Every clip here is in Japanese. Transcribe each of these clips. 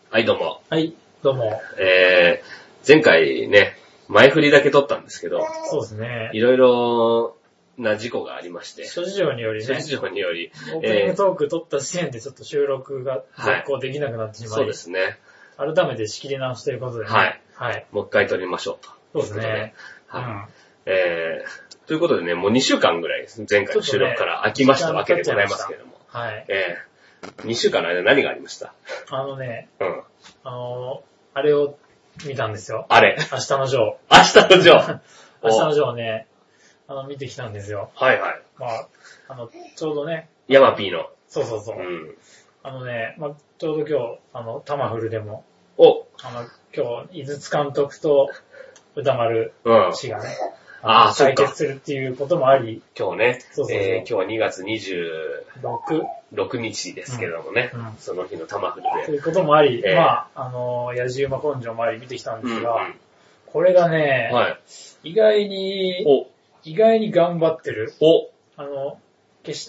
はい、どうも。 はい、どうも。 前回ね、前振りだけ撮ったんですけど、 そうですね。 いろいろな事故がありまして。 諸事情によりね。 諸事情により。 オープニングトーク撮った時点でちょっと収録が続行できなくなってしまい、 そうですね。 改めて仕切り直しということでね。 はい。 はい。 もう一回撮りましょうと。 そうですね。 はい。ということでね、もう2週間ぐらい前回の収録から空きましたわけでございますけれども。 はい。 2週間の間何がありました？ あれを見たんですよ。 あれ。 明日のジョー。 明日のジョー。 明日のジョーね、見てきたんですよ。 はいはい。 まあ、ちょうどね。 ヤマピーの。 そうそうそう。 うん。 ちょうど今日、タマフルでも、今日、井筒監督と歌丸氏がね、対決するっていうこともあり、 今日ね、 そう今日は2月26日ですけれどもね、その日のタマフルで。 ということもあり、やじ馬根性もあり見てきたんですが、これがね、意外に頑張ってる。決して、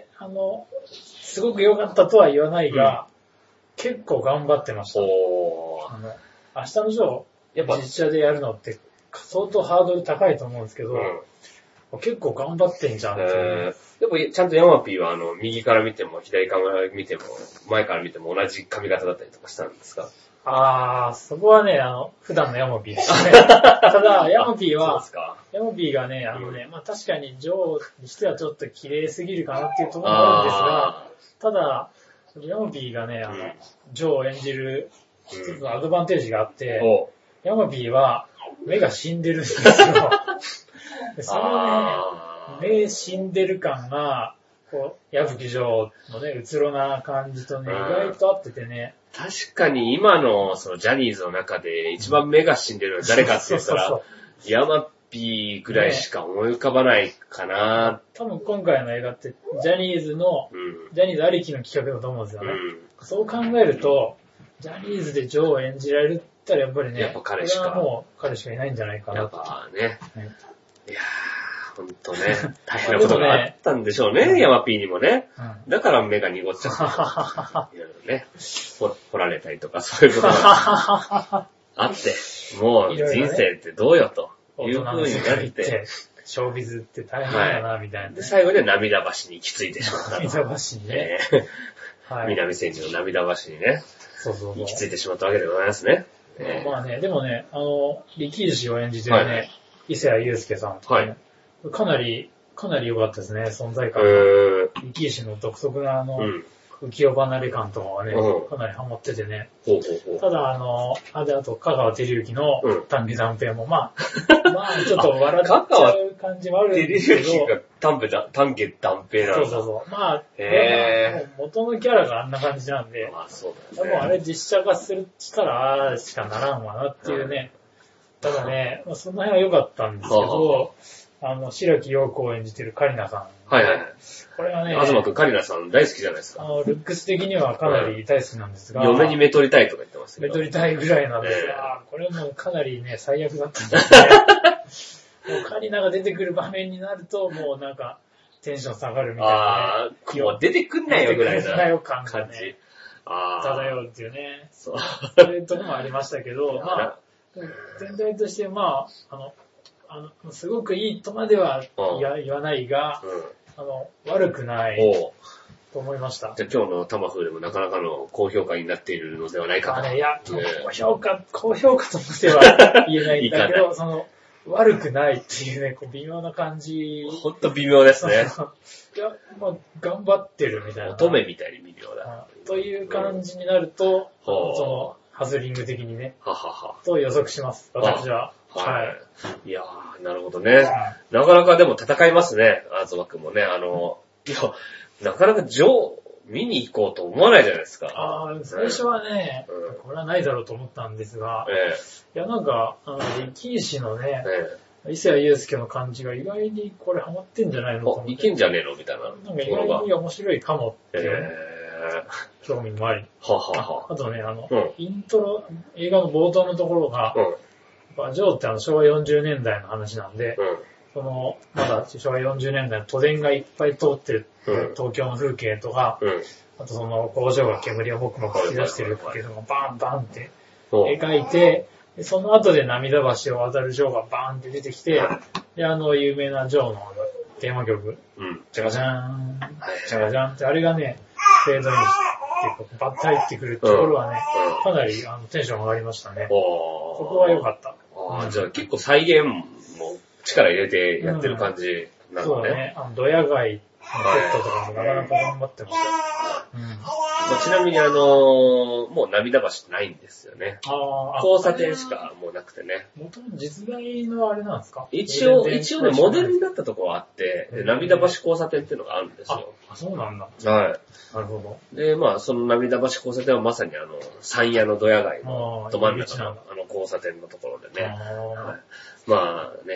すごく良かったとは言わないが、結構頑張ってました。明日のジョー、やっぱ実写でやるのって相当ハードル高いと思うんですけど、結構頑張ってんじゃんっていう。 でもちゃんとヤマピーは右から見ても左から見ても前から見ても同じ髪型だったりとかしたんですか？ そこはね、普段のヤマピーですね。ただ、ヤマピーは、ヤマピーがね、確かにジョーにしてはちょっと綺麗すぎるかなっていうところもあるんですが、ただ、ヤマピーがね、ジョーを演じる一つのアドバンテージがあって、ヤマピーは目が死んでるんですよ。そのね、目死んでる感が、矢吹城のね、うつろな感じとね、意外と合っててね。 確かに今のそのジャニーズの中で一番目が死んでるのは誰かって言ったら、ヤマピーぐらいしか思い浮かばないかな。 多分今回の映画って、ジャニーズありきの企画だと思うんですよね。そう考えると、ジャニーズでジョーを演じられるって言ったらやっぱりね、 やっぱ彼しか。 これはもう彼しかいないんじゃないかな。 やっぱね。いやー、ほんとね、大変なことがあったんでしょうね、ヤマピーにもね。だから目が濁っちゃった。いろいろね、掘られたりとかそういうことがあって、もう人生ってどうよという風になって、 ショービズって大変だな、みたいな。 で、最後で涙橋に行き着いてしまった。 涙橋にね。 南千住の涙橋にね、行き着いてしまったわけでございますね。 まあね、でもね、力石を演じてるね、伊勢谷友介さんとかね、かなり良かったですね、存在感が。力石の独特な浮世離れ感とかはね、かなりハマっててね。ただあと、香川照之の短期断平も、まあ、ちょっと笑っちゃう感じもあるんですけど。 照之が短期断平なんだ。 そう。まあ、元のキャラがあんな感じなんで、多分あれ実写化したら、ああしかならんわなっていうね。ただね、その辺は良かったんですけど、白木陽子を演じてるカリナさん。これはね、 東くんカリナさん大好きじゃないですか。 ルックス的にはかなり大好きなんですが。 嫁にめとりたいとか言ってますね。めとりたいぐらいなんですが、これもかなりね、最悪だったんですね。もうカリナが出てくる場面になると、もうなんか、テンション下がるみたいな、ね。 もう出てくんないよぐらいな感じ。漂うっていうね。 そういうところもありましたけど、全体として、すごくいいとまでは言わないが、悪くないと思いました。 じゃあ今日のタマフーでもなかなかの高評価になっているのではないかと。 いや、高評価とまでは言えないんだけど、悪くないっていうね、微妙な感じ。 ほんと微妙ですね。 いや、頑張ってるみたいな。 乙女みたいに微妙だ。 という感じになると、ハズリング的にね。と予測します、私は。 いやー、なるほどね。なかなかでも戦いますね、東くんもね。なかなかジョー見に行こうと思わないじゃないですか。 最初はね、これはないだろうと思ったんですが、いやなんか、力石のね、伊勢谷友介の感じが意外にこれハマってんじゃないのと思って。 いけんじゃねえのみたいな。 なんか意外に面白いかもっていう。興味もあり。あとね、映画の冒頭のところが、ジョーって昭和40年代の話なんで、まだ昭和40年代の都電がいっぱい通ってる東京の風景とか、 あとその工場が煙をもくもく吹き出してるっていうのがバンバンって描いて、でその後で涙橋を渡るジョーがバーンって出てきて、で、有名なジョーのテーマ曲、ジャカジャーン、ジャカジャーンって、あれがね、フェードインってバッと入ってくるところはね、かなりテンション上がりましたね。そこは良かった。 じゃあ結構再現も力入れてやってる感じなのね。 そうだね。ドヤ街のセットとかもなかなか頑張ってました。 ちなみにもう涙橋ないんですよね。交差点しかもうなくてね。 元々実在のあれなんですか？ 一応ね、モデルになったところはあって、涙橋交差点っていうのがあるんですよ。 そうなんだ。 はい。 なるほど。 で、その涙橋交差点はまさに山谷のドヤ街のど真ん中の交差点のところでね。はい、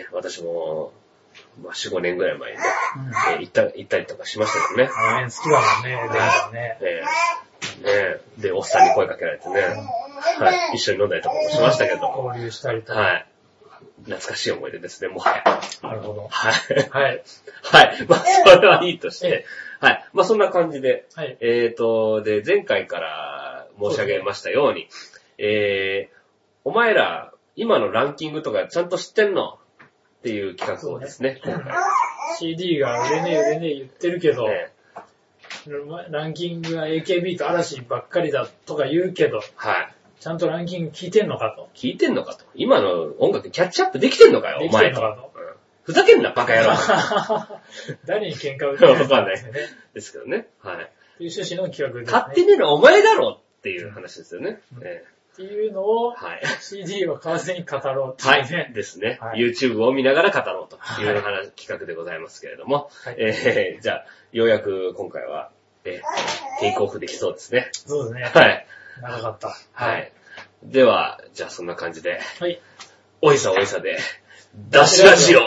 私も、4、5年ぐらい前にね、行ったりとかしましたけどね。 好きだもんね、電車ね。 で、おっさんに声かけられてね、はい、一緒に飲んだりとかもしましたけど。 交流したりとか。 はい。懐かしい思い出ですね、もはや。 なるほど。 はい。 はい。 はい。それはいいとして。はい。そんな感じで。 はい。 で、前回から申し上げましたように、お前ら、今のランキングとかちゃんと知ってんのっていう企画をですね、今回。 CD が売れねえ言ってるけど、ランキングが AKB と嵐ばっかりだとか言うけど、 はい。 ちゃんとランキング聞いてんのかと。 聞いてんのかと。今の音楽キャッチアップできてんのかよ、お前と。ふざけんな、バカ野郎。 誰に喧嘩売ってるのかわかんない。ですけどね。はい。 っていう趣旨の企画ですね。 勝手にのお前だろっていう話ですよね。 っていうのを、CD を買わずに語ろうっていうね。 はい。ですね。YouTube を見ながら語ろうという企画でございますけれども。じゃあ、ようやく今回は、テイクオフできそうですね。 そうですね。 はい。 長かった。 はい。では、じゃあそんな感じで。 はい。 おいさで、ダッシュラジオ。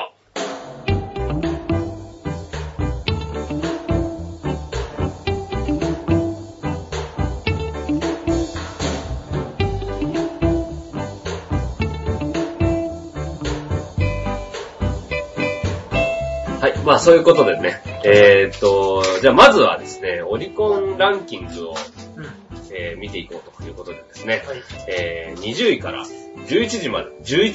はい。そういうことでね。じゃあまずはですね、オリコンランキングを、見ていこうということでですね。はい、20位から11位まで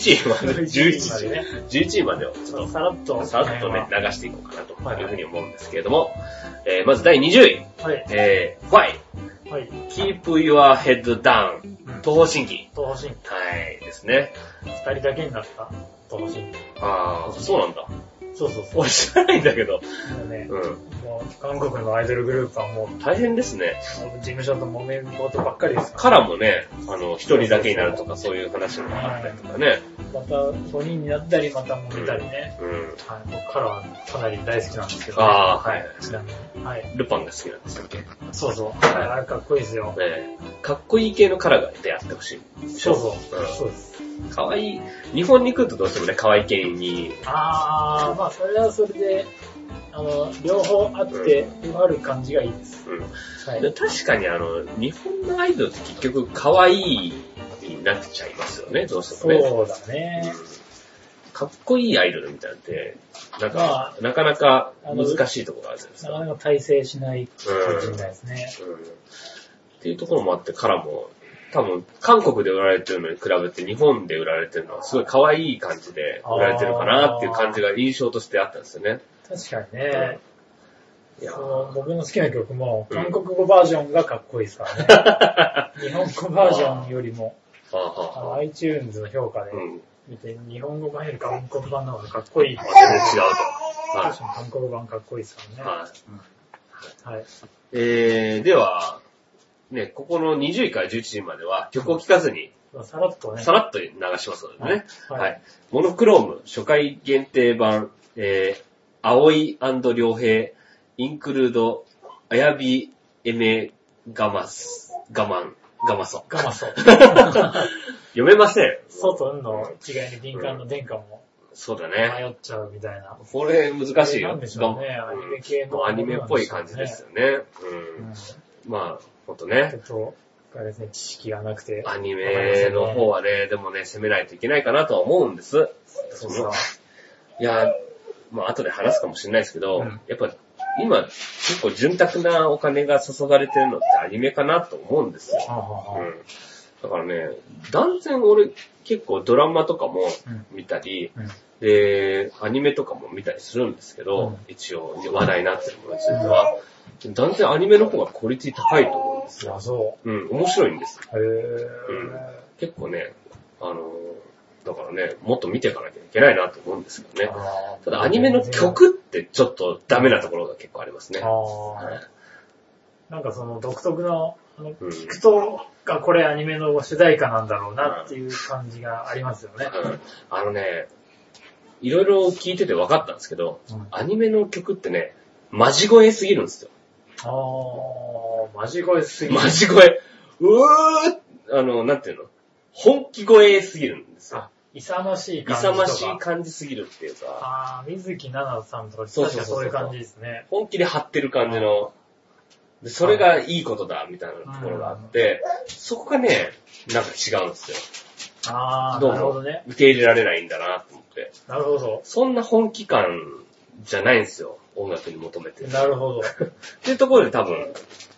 をちょっとさらっとね、流していこうかなというふうに思うんですけれども、まず第20位。はい。Why? はい。Keep your head down. 東方神起。 東方神起。 はい。ですね。 2人だけになった東方神起。 ああ、そうなんだ。 そう。 俺知らないんだけど。 もう韓国のアイドルグループはもう大変ですね。 事務所と揉め事ばっかりですからもね、一人だけになるとかそういう話もあったりとかね。 また5人になったりまた揉めたりね。僕からはかなり大好きなんですけど。 はい。 ちなみに。はい。 ルパンが好きなんですっけ？ そう。あれかっこいいですよ。 かっこいい系のカラーが出会ってほしい。 そうです。 かわいい。日本に来るとどうしてもね、かわいい系に。 それはそれで、両方あって、ある感じがいいです。 確かに日本のアイドルって結局かわいいになっちゃいますよね、どうしてもね。 そうだね。 かっこいいアイドルみたいなのって、なかなか難しいところがあるじゃないですか。 なかなか大成しないかもしれないですね。 っていうところもあってからも、多分、韓国で売られてるのに比べて日本で売られてるのはすごい可愛い感じで売られてるかなっていう感じが印象としてあったんですよね。 確かにね。僕の好きな曲も韓国語バージョンがかっこいいですからね。日本語バージョンよりも、iTunes の評価で見て、日本語版より韓国版の方がかっこいい。 全然違うと。 確かに韓国版かっこいいですからね。はい。 では、ね、ここの20位から11位までは曲を聴かずに、 さらっと流しますのでね。はい。モノクローム初回限定版、葵&良平、インクルード、あやび、エメ、ガマソ。読めません。 外の違いに敏感の殿下も。 そうだね。 迷っちゃうみたいな。 これ難しいよ。 なんでしょうね。アニメ系の。 アニメっぽい感じですよね。ほんとね。 ちょっと、あれですね、知識がなくて。 アニメの方はね、でもね、攻めないといけないかなとは思うんです。いや、後で話すかもしれないですけど、やっぱ、 今結構潤沢なお金が注がれてるのってアニメかなと思うんですよ。だからね、断然俺結構ドラマとかも見たり、で、アニメとかも見たりするんですけど、一応話題になってるものについては、断然アニメの方がクオリティ高いと思うんですよ。 そう。 面白いんです。結構ね、だからね、もっと見ていかなきゃいけないなと思うんですけどね。ただアニメの曲ってちょっとダメなところが結構ありますね。 なんかその独特の、聞くと、これアニメの主題歌なんだろうなっていう感じがありますよね。 いろいろ聞いてて分かったんですけど、アニメの曲ってね、マジ声すぎるんですよ。 マジ声すぎる。 マジ声。なんていうの？本気声すぎるんですよ。 勇ましい感じとか。 勇ましい感じすぎるっていうか。 水木奈々さんとか確かそういう感じですね。 本気で張ってる感じの。でそれがいいことだ、みたいなところがあって、そこがね、なんか違うんですよ。 なるほどね。 受け入れられないんだなと思って。 なるほど。 そんな本気感じゃないんですよ。音楽に求めてる。 なるほど。 っていうところで多分、ね、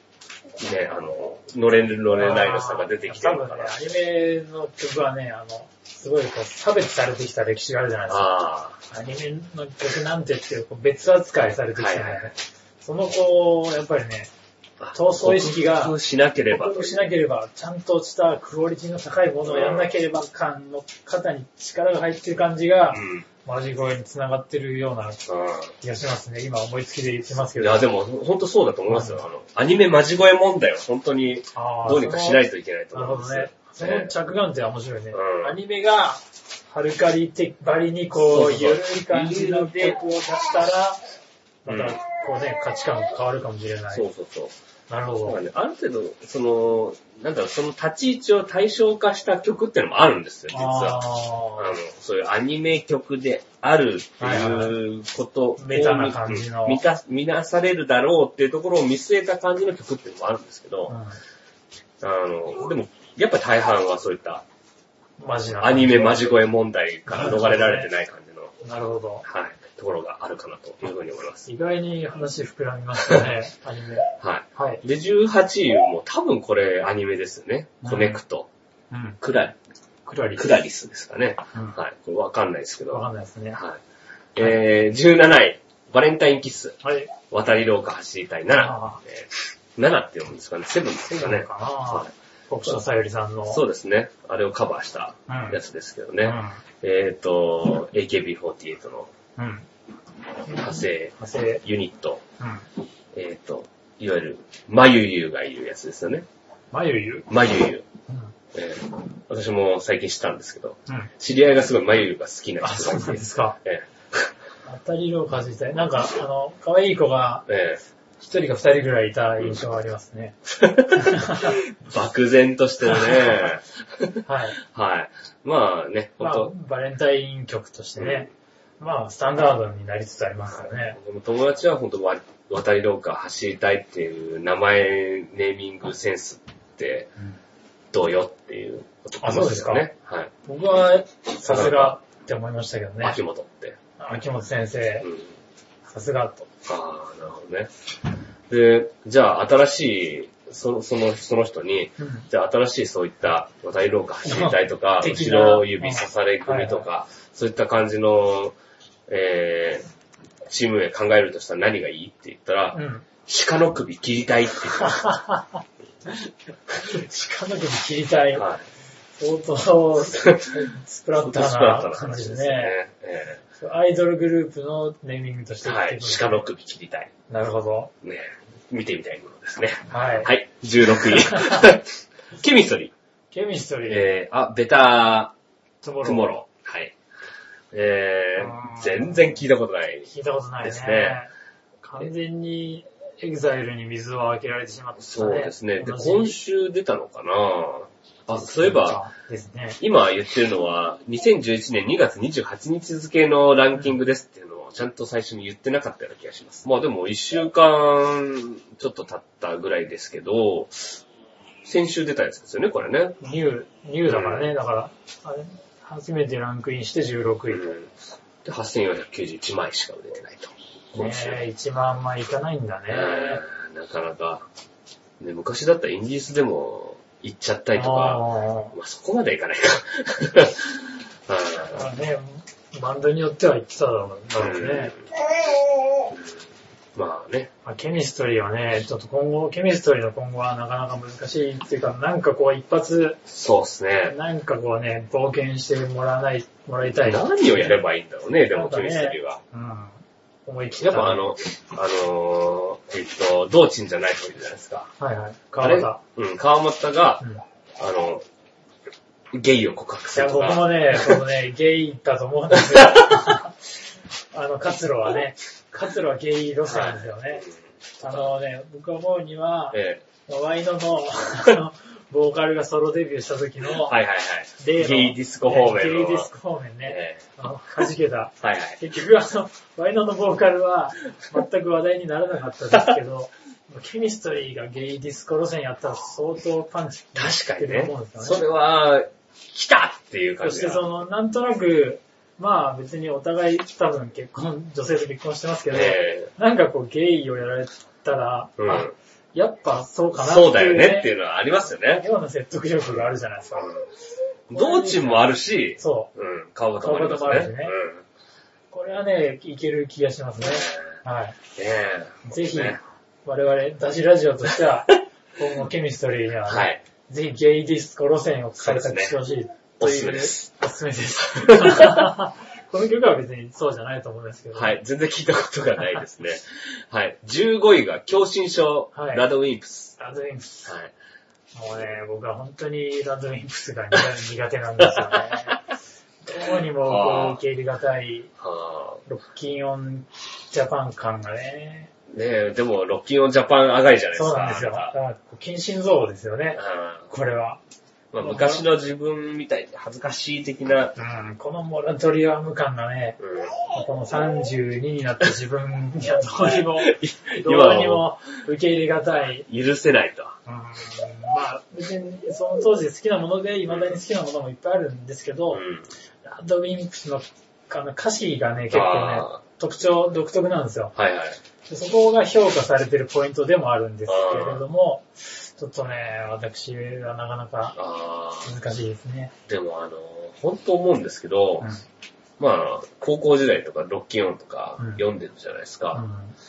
乗れないの差が出てきてるのかな。 多分ね、アニメの曲はね、すごい差別されてきた歴史があるじゃないですか。アニメの曲なんてっていう別扱いされてきたね。そのやっぱりね、闘争意識が、 克服しなければ、 ちゃんとしたクオリティの高いものをやんなければ感の肩に力が入ってる感じが、マジ声に繋がってるような気がしますね。今思いつきで言ってますけど。 いや、でも本当そうだと思いますよ。アニメマジ声問題は本当にどうにかしないといけないと思うんですよ。 なるほどね。その着眼点は面白いね。アニメが、ハルカリばりに緩い感じの曲を出したら、また、価値観が変わるかもしれない。 そう。 なるほど。 ある程度、その立ち位置を対象化した曲ってのもあるんですよ、実は。そういうアニメ曲であるっていうことを、 メタな感じの。 見なされるだろうっていうところを見据えた感じの曲っていうのもあるんですけど、でも、やっぱ大半はそういった、アニメマジ声問題から逃れられてない感じの。 なるほど。 はい。ところがあるかなというふうに思います。 意外に話膨らみましたね、アニメ。 はい。で、18位も多分これアニメですよね。コネクト。クラリスですかね。はい。これわかんないですけど。 わかんないですね。 はい。17位、バレンタインキッス。 はい。 渡り廊下走りたい7。7って読むんですかね。7ですかね。 国書さゆりさんの。 そうですね。あれをカバーしたやつですけどね。AKB48 の派生ユニット。いわゆる、まゆゆがいるやつですよね。 まゆゆ。 私も最近知ったんですけど、知り合いがすごいまゆゆが好きな人がいて。そうなんですか。渡り廊下走りたい。なんか、可愛い子が、一人か二人ぐらいいた印象がありますね。 漠然としてるね。 はい。 はい。まあね、 本当バレンタイン曲としてね、スタンダードになりつつありますからね。 友達は本当渡り廊下走りたいっていう名前、ネーミングセンスってどうよっていうことですね。 そうですか。はい。僕はさすがって思いましたけどね。 秋元って。 秋元先生。さすがと。 なるほどね。で、じゃあ新しい、その人に、じゃあ新しいそういった渡り廊下走りたいとか、後ろ指刺され組とか、そういった感じの、チーム名考えるとしたら何がいいって言ったら、鹿の首切りたいって言ってま鹿の首切りたい。相当、スプラッターな感じですね。アイドルグループのネーミングとして。 はい、鹿の首切りたい。 なるほど。 ね、見てみたいものですね。 はい。 はい、16位。ケミストリー。ベタートゥモロー。はい。全然聞いたことないですね。 聞いたことないですね。完全にエグザイルに水をあけられてしまった、ね。 そうですね。で、今週出たのかな？そういえば、 ですね、 今言ってるのは、2011年2月28日付のランキングですっていうのをちゃんと最初に言ってなかったような気がします。まあでも1週間ちょっと経ったぐらいですけど、先週出たやつですよね、これね。 ニューだからね、だから、初めてランクインして16位と。 で、8491枚しか売れてないと。 ねえ、1万枚いかないんだね。 なかなか。ね、昔だったらインディースでも行っちゃったりとか、まあそこまではいかないか。 まあね、バンドによっては行ってただろうね。 まあね。 ケミストリーはね、ちょっとケミストリーの今後はなかなか難しいっていうか、なんかこう一発、 そうですね。 なんかこうね、冒険してもらいたい。 何をやればいいんだろうね、でもケミストリーは。 思い切った。 やっぱ道珍じゃない人いるじゃないですか。 はいはい。川俣が、ゲイを告白するとか。 いや、僕もね、ゲイだと思うんですよ。活路はゲイ路線ですよね。僕が思うには、ワイノの、ボーカルがソロデビューした時の、 ゲイディスコ方面ゲイディスコ方面ね。弾けた。結局ワイノのボーカルは全く話題にならなかったですけど、ケミストリーがゲイディスコ路線やったら相当パンチ確かにね。それは、来たっていう感じ。 そしてなんとなく、まあ別にお互い多分女性と結婚してますけど、なんかこうゲイをやられたら、やっぱそうかなっていう、ね。 そうだよねっていうのはありますよね。 ような説得力があるじゃないですか。 道珍もあるし、川端もあるしね。 これはね、いける気がしますね。はい。ぜひ、我々、ダジラジオとしては、今後ケミストリーにはね、ぜひゲイディスコ路線を開拓してほしいという。おすすめです。おすすめです。この曲は別にそうじゃないと思うんですけど。 はい。全然聞いたことがないですね。はい。15位が狭心症、ラドウィンプス。 ラドウィンプス。はい。もうね、僕は本当にラドウィンプスが苦手なんですよね。どうにもこう受け入れがたい、ロッキンオンジャパン感がね。 ねえ、でもロッキンオンジャパン上がりじゃないですか。 そうなんですよ。だから近親像ですよね。これは。 まあ、昔の自分みたいに恥ずかしい的な。 このモラトリアム感がね、この32になった自分にはどうにも受け入れがたい。 許せないと。 まあ、別にその当時好きなもので、未だに好きなものもいっぱいあるんですけど、ラドウィンプスの歌詞がね、結構ね、独特なんですよ。そこが評価されてるポイントでもあるんですけれども、ちょっとね、私はなかなか難しいですね。 でも本当思うんですけど、まあ、高校時代とかロッキンオンとか読んでるじゃないですか。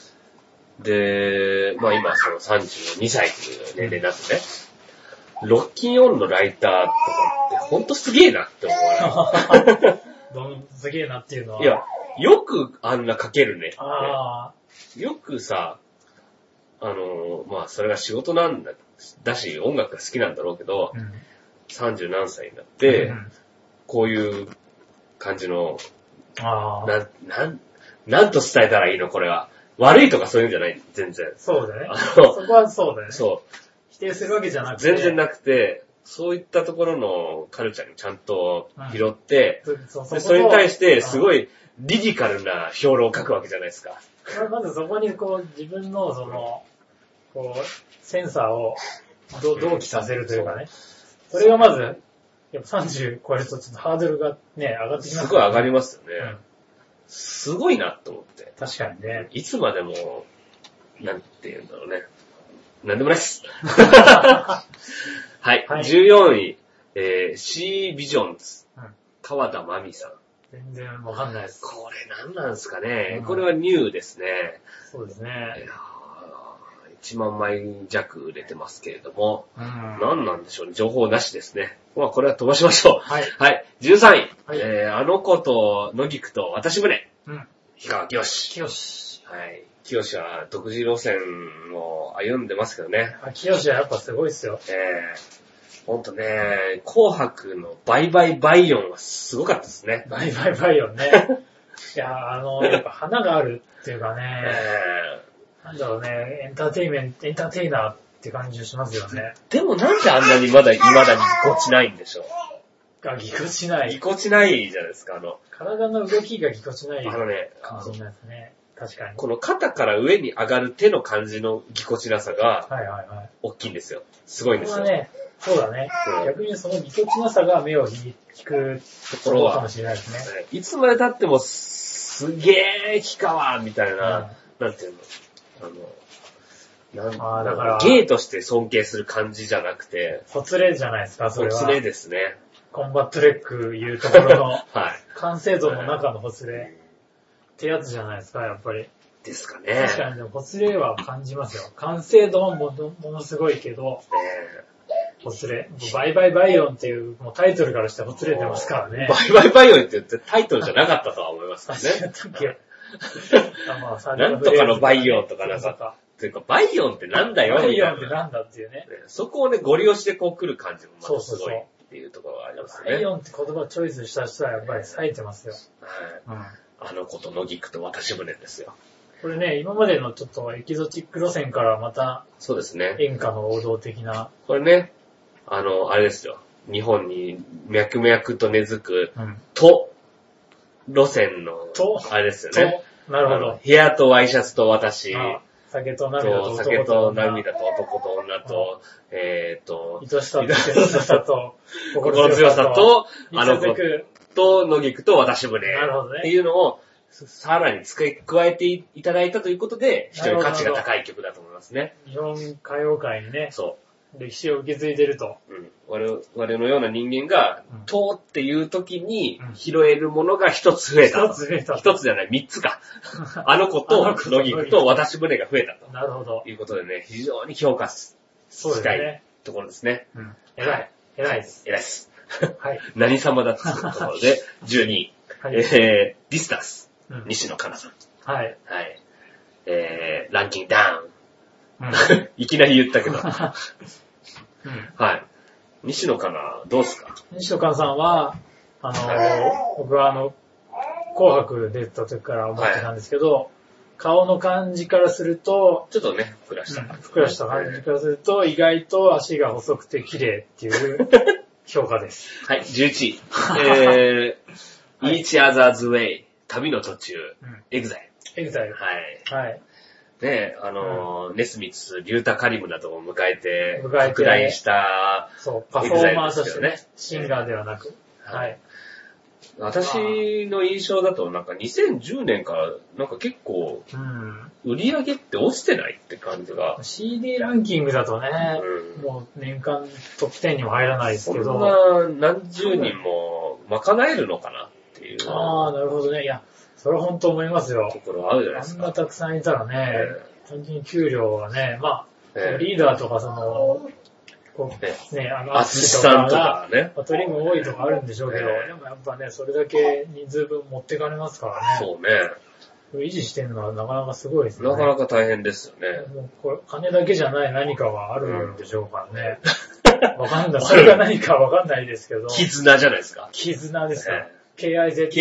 で、まあ今その32歳という年齢になってね、ロッキンオンのライターとかって本当すげえなって思わない。 すげえなっていうのは。 いや、よくあんな書けるねって。よくさ、まあそれが仕事なんだし、音楽が好きなんだろうけど、30何歳になって、こういう感じの、なんと伝えたらいいのこれは。悪いとかそういうんじゃない、全然。 そうだね。そこはそうだね。 そう。 否定するわけじゃなくて。 全然なくて、そういったところのカルチャーにちゃんと拾って、それに対してすごいリジカルな評論を書くわけじゃないですか。 まずそこにこう自分のこう、センサーを同期させるというかね。それがまず、やっぱ30超えるとちょっとハードルがね、上がってきますね。 すごい上がりますよね。すごいなと思って。 確かにね。 いつまでも、なんて言うんだろうね。なんでもないっす。はい。14位、C ビジョンズ。川田真美さん。 全然わかんないです。 これ何なんですかね。これはニューですね。 そうですね。 1万枚弱売れてますけれども。何なんでしょうね。情報なしですね。まあこれは飛ばしましょう。はい。13位。あの子と野菊と私舟。氷川きよし。はい。きよしは独自路線を歩んでますけどね。 きよしはやっぱすごいっすよ。 ほんとね、紅白のバイバイバイオンはすごかったですね。 バイバイバイオンね。いや、やっぱ花があるっていうかね、なんだろうね、エンターテイナーって感じしますよね。 でもなんであんなに未だにぎこちないんでしょう。 ぎこちない。 ぎこちないじゃないですか、 体の動きがぎこちない。 かもしれないですね。確かに。 この肩から上に上がる手の感じのぎこちなさが、大きいんですよ。すごいんですよ。 そうだね。逆にそのぎこちなさが目を引くところかもしれないですね。 いつまで経っても、 すげー、木川みたいな、なんていうの、だからゲーとして尊敬する感じじゃなくて、 ほつれじゃないですか、それは。 ほつれですね。 コンバットレックいうところの、 はい。 完成度の中のほつれってやつじゃないですか、やっぱり。 ですかね。 確かにでもほつれは感じますよ。完成度もものすごいけど、ほつれ。バイバイバイオンっていうもうタイトルからしてほつれてますからね。 バイバイバイオンって言ってタイトルじゃなかったとは思いますけどね。なんとかのバイオンとかなんか。というか、バイオンってなんだよバイオンってなんだっていうね。 そこをね、ゴリ押しでこう来る感じもまたすごいっていうところがありますね。 バイオンって言葉をチョイスした人はやっぱり冴えてますよ。 はい。あの子と野菊と渡し船ですよ。 これね、今までのちょっとエキゾチック路線からまた、 そうですね。 演歌の王道的な。 これね、あれですよ。日本に脈々と根付く、と、路線の、あれですよね。 なるほど。 部屋とワイシャツと私。 酒と涙と男と女。 酒と涙と男と女と、 愛しさと、 心強さと、あの子と野菊と渡し船。なるほどね。っていうのを、さらに加えていただいたということで、非常に価値が高い曲だと思いますね。 日本歌謡界にね、 そう。 歴史を受け継いでると。 我々のような人間が、とっていう時に拾えるものが一つ増えた。一つじゃない、三つか。あの子と野菊と渡し船が増えたと。 なるほど。 いうことでね、非常に評価したいところですね。 偉いです。 偉いです。 はい。 何様だっていうところで、12位。ディスタンス。西野カナさん。 はい。 はい。ランキングダウン。いきなり言ったけど。はい。西野カナ、どうすか？ 西野カナさんは、僕は紅白出た時から思ってたんですけど、顔の感じからすると、 ちょっとね、ふっくらした感じからすると、意外と足が細くて綺麗っていう評価です。 はい、11位。Each Other's Way。旅の途中、エグザイル。はい。ね、ネスミス、リュータ・カリムなどを迎えて、拡大した、 そう、パフォーマーとしてね、シンガーではなく。はい。 私の印象だと、なんか2010年から、なんか結構、売り上げって落ちてないって感じが。 CD ランキングだとね、もう年間トップ10にも入らないですけど。 そんな何十人も賄えるのかなっていう。 ああ、なるほどね。いや、それは本当思いますよ。 ところあるじゃないですか。 あんなたくさんいたらね、単純に給料はね、まあ、リーダーとかアシスタントとかね。 トリム多いとかあるんでしょうけど、でもやっぱね、それだけ人数分持ってかれますからね。 そうね。 維持してるのはなかなかすごいですね。 なかなか大変ですよね。 もうこれ金だけじゃない何かはあるんでしょうからね。わかんない。それが何かわかんないですけど。 絆じゃないですか。 絆ですか。KIZUNA。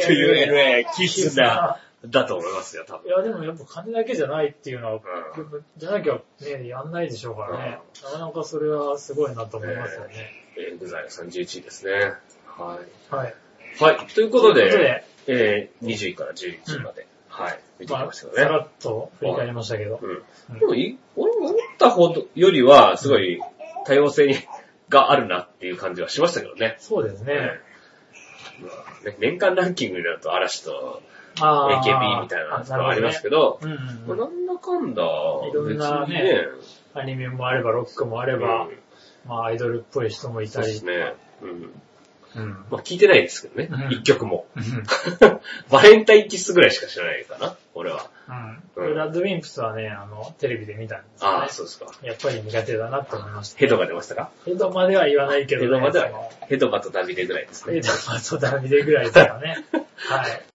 絆だと思いますよ、多分。 いや、でもやっぱ金だけじゃないっていうのは、じゃなきゃね、やんないでしょうからね。なかなかそれはすごいなと思いますよね。 エグザイル31位ですね。はい。 はい。 はい。ということで、20位から11位まで。はい。見てきましたよね。 さらっと振り返りましたけど。 でも、俺思ったほどよりは、すごい多様性があるなっていう感じはしましたけどね。 そうですね。 年間ランキングになると嵐と AKB みたいなのがありますけど、なんだかんだ、 いろんなね、アニメもあればロックもあれば、まあアイドルっぽい人もいたり。 そうですね。まあ聞いてないですけどね、一曲も。バレンタインキスぐらいしか知らないかな、俺は。ラッドウィンプスはね、テレビで見たんですよね。 ああ、そうですか。 やっぱり苦手だなって思いました。 ヘドが出ましたか？ ヘドまでは言わないけど、 ヘドまでは、ヘドバとダビデぐらいですね。 ヘドバとダビデぐらいですよね。はい。